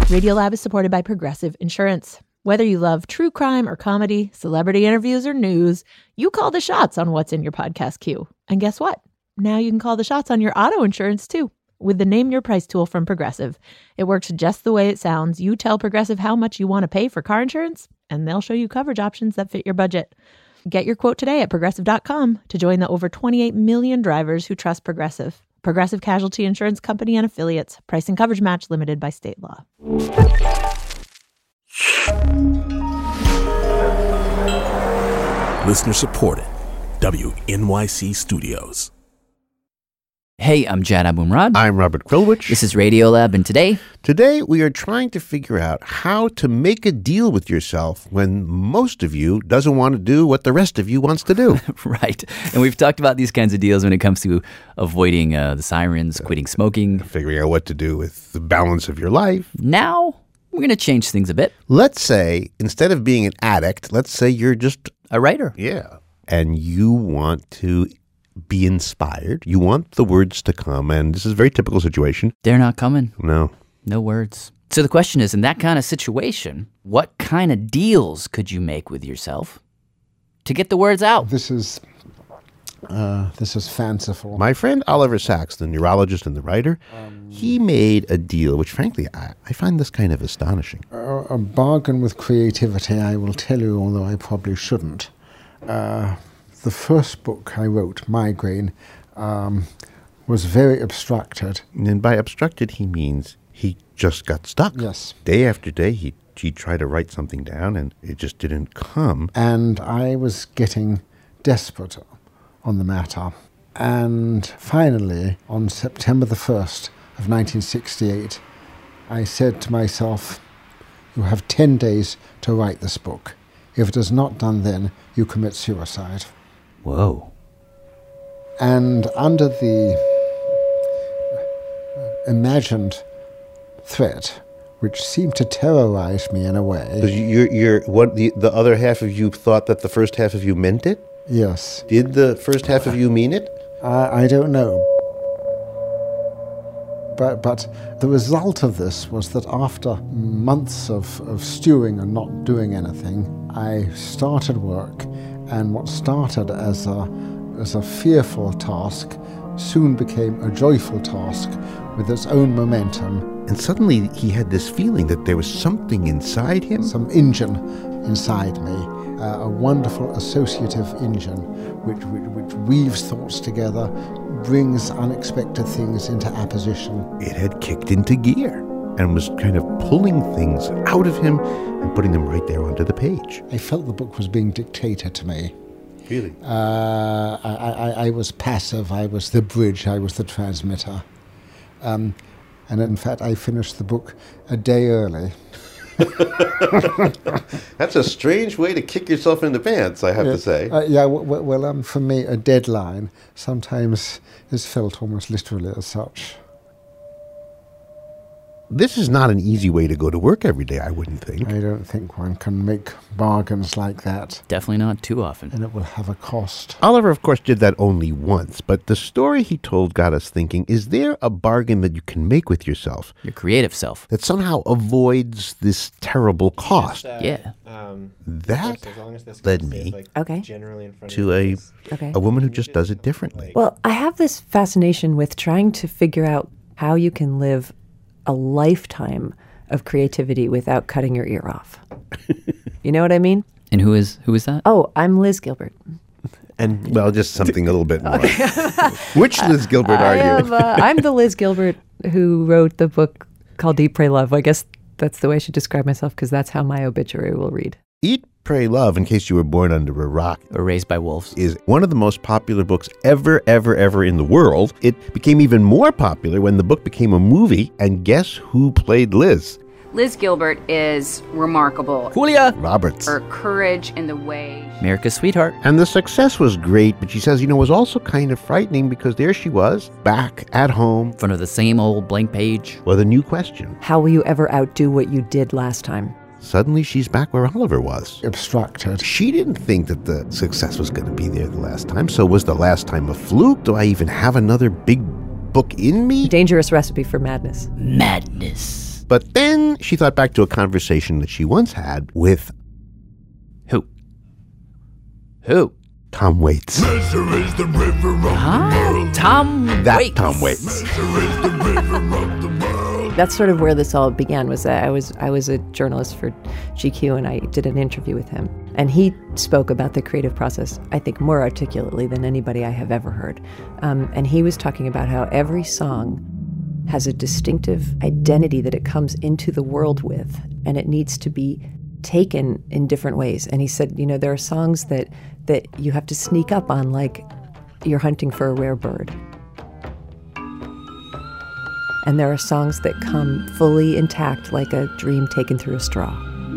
Radiolab is supported by Progressive Insurance. Whether you love true crime or comedy, celebrity interviews or news, you call the shots on what's in your podcast queue. And guess what? Now you can call the shots on your auto insurance too with the Name Your Price tool from Progressive. It works just the way it sounds. You tell Progressive how much you want to pay for car insurance, and they'll show you coverage options that fit your budget. Get your quote today at Progressive.com to join the over 28 million drivers who trust Progressive. Progressive Casualty Insurance Company and Affiliates. Price and coverage match limited by state law. Listener supported. WNYC Studios. Hey, I'm Jad Abumrad. I'm Robert Krulwich. This is Radiolab, and Today we are trying to figure out how to make a deal with yourself when most of you doesn't want to do what the rest of you wants to do. Right. And we've talked about these kinds of deals when it comes to avoiding the sirens, quitting smoking. Figuring out what to do with the balance of your life. Now, we're going to change things a bit. Let's say, instead of being an addict, let's say you're just a writer. Yeah. And you want to be inspired. You want the words to come, and this is a very typical situation. They're not coming. No words. So the question is, in that kind of situation, what kind of deals could you make with yourself to get the words out? This is fanciful. My friend Oliver Sacks, the neurologist and the writer, he made a deal, which frankly, I find this kind of astonishing. A bargain with creativity, I will tell you, although I probably shouldn't. The first book I wrote, Migraine, was very abstracted. And by abstracted, he means he just got stuck. Yes. Day after day, he tried to write something down, and it just didn't come. And I was getting desperate on the matter. And finally, on September the 1st of 1968, I said to myself, you have 10 days to write this book. If it is not done then, you commit suicide. Whoa. And under the imagined threat, which seemed to terrorize me in a way. The other half of you thought that the first half of you meant it? Yes. Did the first half of you mean it? I don't know. But the result of this was that after months of stewing and not doing anything, I started work, and what started as a fearful task soon became a joyful task with its own momentum. And suddenly he had this feeling that there was something inside him. Some engine inside me, a wonderful associative engine which weaves thoughts together, brings unexpected things into apposition. It had kicked into gear and was kind of pulling things out of him and putting them right there onto the page. I felt the book was being dictated to me. Really? I was passive, I was the bridge, I was the transmitter. And in fact, I finished the book a day early. That's a strange way to kick yourself in the pants, I have to say. For me, a deadline sometimes is felt almost literally as such. This is not an easy way to go to work every day, I wouldn't think. I don't think one can make bargains like that. Definitely not too often. And it will have a cost. Oliver, of course, did that only once, but the story he told got us thinking, is there a bargain that you can make with yourself? Your creative self. That somehow avoids this terrible cost? Yeah. That led me to a woman who just does it differently. Well, I have this fascination with trying to figure out how you can live a lifetime of creativity without cutting your ear off. You know what I mean? And who is that? Oh, I'm Liz Gilbert. And, well, just something a little bit more. Which Liz Gilbert are you? I'm the Liz Gilbert who wrote the book called Eat, Pray, Love. I guess that's the way I should describe myself, because that's how my obituary will read. Eat, Pray, Love, in case you were born under a rock, or raised by wolves, is one of the most popular books ever in the world. It became even more popular when the book became a movie, and guess who played Liz? Liz Gilbert is remarkable. Julia Roberts. Her courage in the way. America's sweetheart. And the success was great, but she says, it was also kind of frightening because there she was, back at home. In front of the same old blank page. With a new question. How will you ever outdo what you did last time? Suddenly she's back where Oliver was. Abstracted. She didn't think that the success was going to be there the last time, so was the last time a fluke? Do I even have another big book in me? Dangerous recipe for madness. Madness. But then she thought back to a conversation that she once had with Who? Tom Waits. Tom That Waits. Tom Waits. That's sort of where this all began. Was that I was a journalist for GQ, and I did an interview with him, and he spoke about the creative process, I think, more articulately than anybody I have ever heard. And he was talking about how every song has a distinctive identity that it comes into the world with, and it needs to be taken in different ways. And he said, there are songs that you have to sneak up on, like you're hunting for a rare bird. And there are songs that come fully intact, like a dream taken through a straw.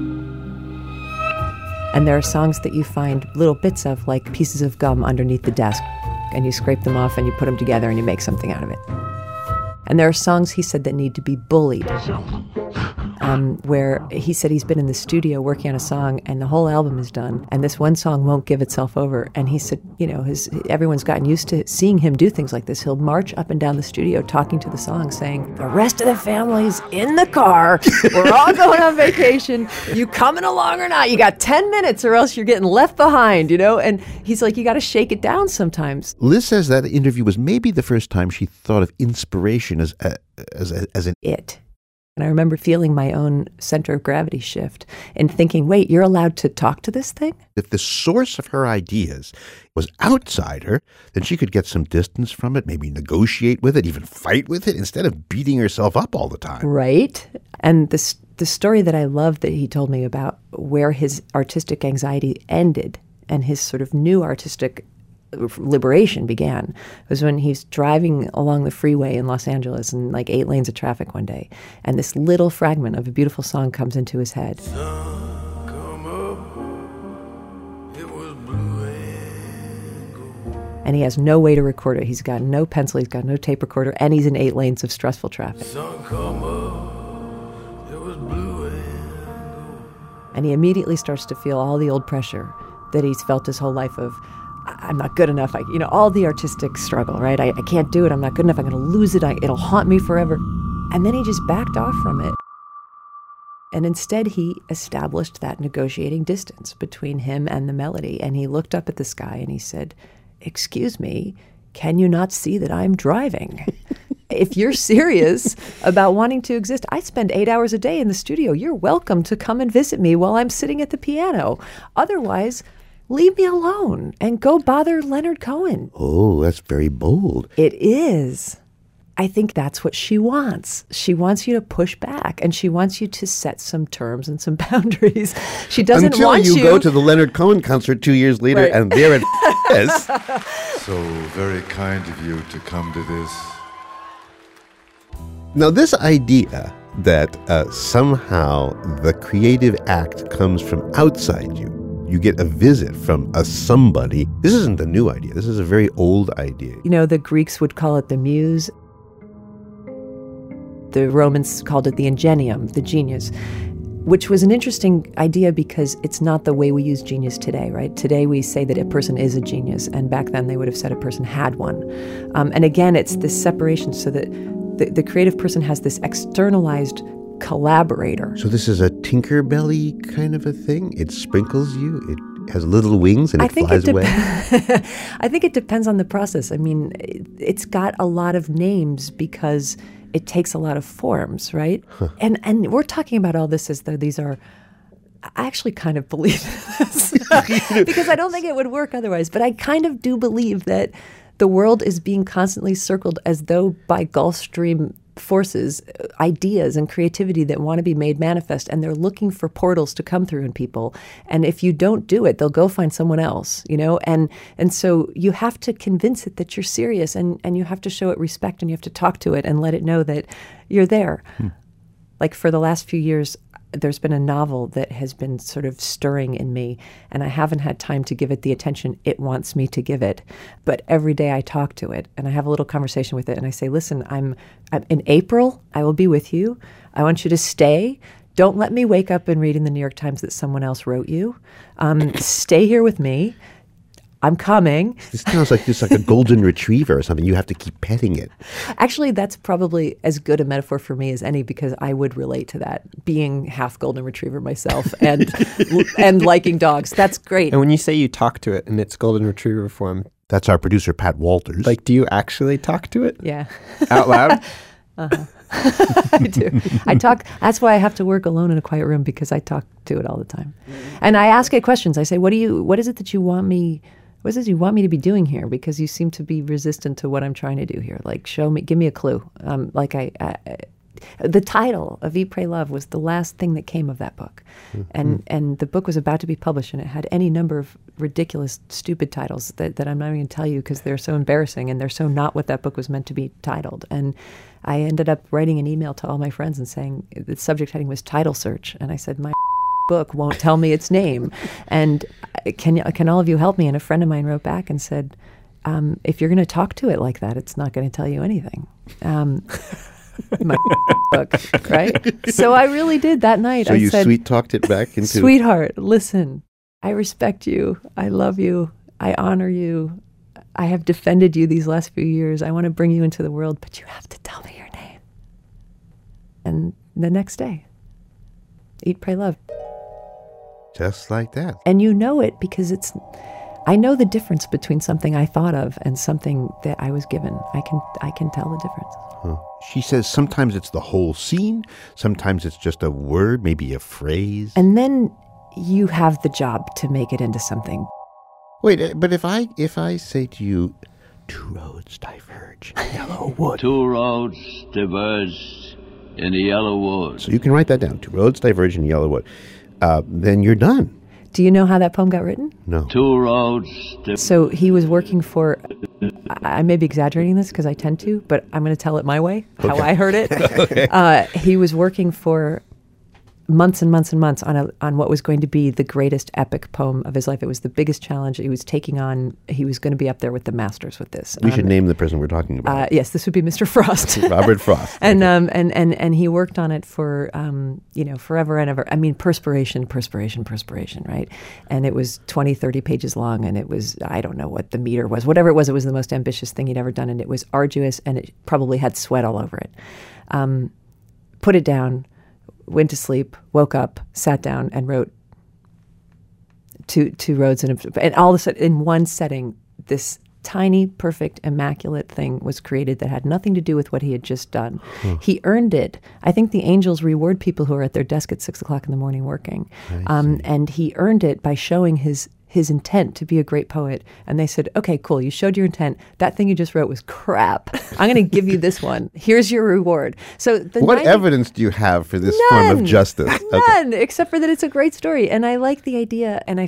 And there are songs that you find little bits of, like pieces of gum underneath the desk, and you scrape them off and you put them together and you make something out of it. And there are songs, he said, that need to be bullied. Where he said he's been in the studio working on a song and the whole album is done, and this one song won't give itself over. And he said, everyone's gotten used to seeing him do things like this. He'll march up and down the studio talking to the song, saying, "The rest of the family's in the car. We're all going on vacation. You coming along or not? You got 10 minutes or else you're getting left behind, And he's like, you got to shake it down sometimes. Liz says that interview was maybe the first time she thought of inspiration as an it. And I remember feeling my own center of gravity shift and thinking, wait, you're allowed to talk to this thing? If the source of her ideas was outside her, then she could get some distance from it, maybe negotiate with it, even fight with it, instead of beating herself up all the time. Right. And the story that I love that he told me about where his artistic anxiety ended and his sort of new artistic liberation began was when he's driving along the freeway in Los Angeles in like 8 lanes of traffic one day, and this little fragment of a beautiful song comes into his head. And he has no way to record it. He's got no pencil, he's got no tape recorder, and he's in 8 lanes of stressful traffic. And he immediately starts to feel all the old pressure that he's felt his whole life of, I'm not good enough. All the artistic struggle, right? I can't do it. I'm not good enough. I'm going to lose it. It'll haunt me forever. And then he just backed off from it. And instead, he established that negotiating distance between him and the melody. And he looked up at the sky and he said, "Excuse me, can you not see that I'm driving? If you're serious about wanting to exist, I spend 8 hours a day in the studio. You're welcome to come and visit me while I'm sitting at the piano. Otherwise, leave me alone and go bother Leonard Cohen." Oh, that's very bold. It is. I think that's what she wants. She wants you to push back, and she wants you to set some terms and some boundaries. She doesn't Until want you go to the Leonard Cohen concert 2 years later, Right. and there it is. So very kind of you to come to this. Now, this idea that somehow the creative act comes from outside you get a visit from a somebody, this isn't a new idea. This is a very old idea. The Greeks would call it the muse. The Romans called it the ingenium, the genius, which was an interesting idea because it's not the way we use genius today, right? Today we say that a person is a genius, and back then they would have said a person had one. And again, it's this separation so that the creative person has this externalized collaborator. So this is a Tinkerbelly kind of a thing? It sprinkles you? It has little wings and it flies away? I think it depends on the process. I mean, it's got a lot of names because it takes a lot of forms, right? Huh. And we're talking about all this as though these are... I actually kind of believe this because I don't think it would work otherwise. But I kind of do believe that the world is being constantly circled as though by Gulf Stream forces, ideas and creativity that want to be made manifest, and they're looking for portals to come through in people. And if you don't do it, they'll go find someone else, and so you have to convince it that you're serious, and you have to show it respect, and you have to talk to it and let it know that you're there. Like for the last few years, there's been a novel that has been sort of stirring in me, and I haven't had time to give it the attention it wants me to give it. But every day I talk to it, and I have a little conversation with it, and I say, listen, I'm in April, I will be with you. I want you to stay. Don't let me wake up and read in the New York Times that someone else wrote you. Stay here with me. I'm coming. This sounds like it's like a golden retriever or something. You have to keep petting it. Actually, that's probably as good a metaphor for me as any, because I would relate to that, being half golden retriever myself and liking dogs. That's great. And when you say you talk to it in its golden retriever form, that's our producer, Pat Walters. like, do you actually talk to it? Yeah. Out loud? I do. I talk. That's why I have to work alone in a quiet room, because I talk to it all the time. And I ask it questions. I say, what is it that you want me to be doing here? Because you seem to be resistant to what I'm trying to do here. Like, show me, give me a clue. The title of Eat, Pray, Love was the last thing that came of that book. And the book was about to be published, and it had any number of ridiculous, stupid titles that I'm not even going to tell you because they're so embarrassing and they're so not what that book was meant to be titled. And I ended up writing an email to all my friends and saying the subject heading was title search. And I said, my book won't tell me its name. And can all of you help me? And a friend of mine wrote back and said, if you're going to talk to it like that, it's not going to tell you anything. My book, right? So I really did that night. So I you said, sweet-talked it back into... Sweetheart, listen, I respect you. I love you. I honor you. I have defended you these last few years. I want to bring you into the world, but you have to tell me your name. And the next day, Eat, Pray, Love. Just like that. And you know it because I know the difference between something I thought of and something that I was given. I can tell the difference. Huh. She says sometimes it's the whole scene, sometimes it's just a word, maybe a phrase. And then you have the job to make it into something. Wait, but if I say to you, 2 roads diverge in yellow wood. 2 roads diverge in the yellow wood. So you can write that down. 2 roads diverge in yellow wood. Then you're done. Do you know how that poem got written? No. 2 roads. So he was working for, I may be exaggerating this because I tend to, but I'm going to tell it my way, how I heard it. Okay. He was working for months and months and months on what was going to be the greatest epic poem of his life. It was the biggest challenge he was taking on. He was going to be up there with the masters with this. We should name the person we're talking about. Yes, this would be Mr. Frost. Robert Frost. And and he worked on it for forever and ever. I mean, perspiration, right? And it was 20, 30 pages long, and it was, I don't know what the meter was. Whatever it was the most ambitious thing he'd ever done, and it was arduous, and it probably had sweat all over it. Put it down, went to sleep, woke up, sat down, and wrote two roads. And all of a sudden, in one setting, this tiny, perfect, immaculate thing was created that had nothing to do with what he had just done. He earned it. I think the angels reward people who are at their desk at 6 o'clock in the morning working. And he earned it by showing his intent to be a great poet. And they said, okay, cool, you showed your intent. That thing you just wrote was crap. I'm going to give you this one. Here's your reward. So what evidence do you have for this form of justice? None, except for that it's a great story. And I like the idea, and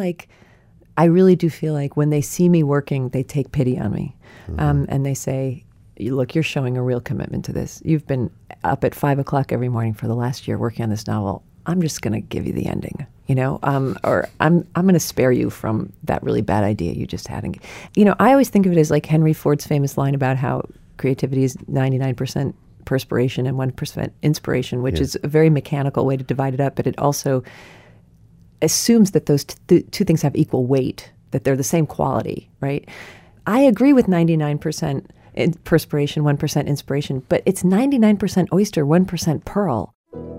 I really do feel like when they see me working, they take pity on me. And they say, look, you're showing a real commitment to this. You've been up at 5 o'clock every morning for the last year working on this novel. I'm just going to give you the ending, or I'm going to spare you from that really bad idea you just had. And, I always think of it as like Henry Ford's famous line about how creativity is 99% perspiration and 1% inspiration, which is a very mechanical way to divide it up, but it also assumes that those two things have equal weight, that they're the same quality, right? I agree with 99% perspiration, 1% inspiration, but it's 99% oyster, 1% pearl.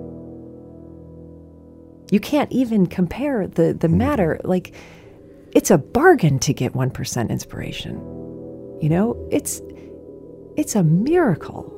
You can't even compare the matter. Like, it's a bargain to get 1% inspiration. It's a miracle.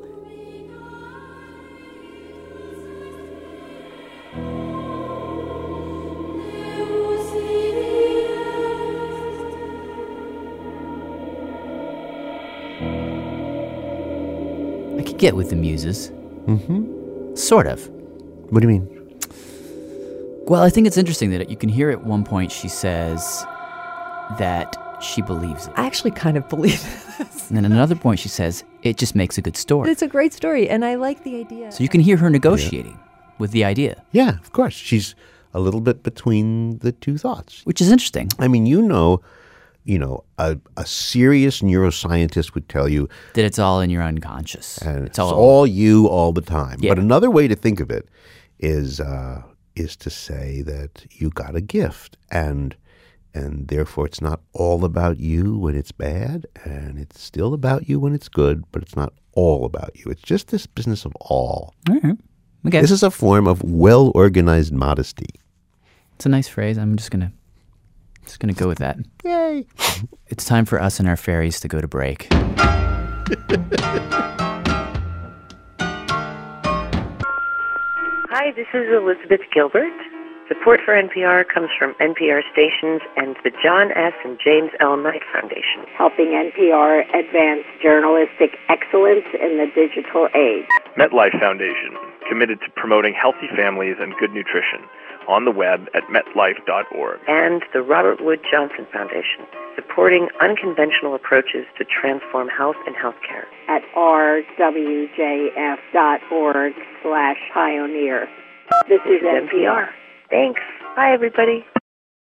I could get with the muses. Sort of. What do you mean? Well, I think it's interesting that you can hear at one point she says that she believes it. I actually kind of believe this. And then at another point she says, it just makes a good story. It's a great story, and I like the idea. So you can hear her negotiating with the idea. Yeah, of course. She's a little bit between the two thoughts. Which is interesting. I mean, a serious neuroscientist would tell you that it's all in your unconscious. And it's all you all the time. Yeah. But another way to think of it is to say that you got a gift, and And therefore, it's not all about you when it's bad, and it's still about you when it's good, but it's not all about you. It's just this business of all. All right. Okay. This is a form of well-organized modesty. It's a nice phrase. I'm just gonna go with that. Yay! It's time for us and our fairies to go to break. Hi, this is Elizabeth Gilbert. Support for NPR comes from NPR stations and the John S. and James L. Knight Foundation. Helping NPR advance journalistic excellence in the digital age. MetLife Foundation, committed to promoting healthy families and good nutrition. On the web at metlife.org. And the Robert Wood Johnson Foundation, supporting unconventional approaches to transform health and healthcare. At rwjf.org/pioneer. This is NPR. Thanks. Bye, everybody.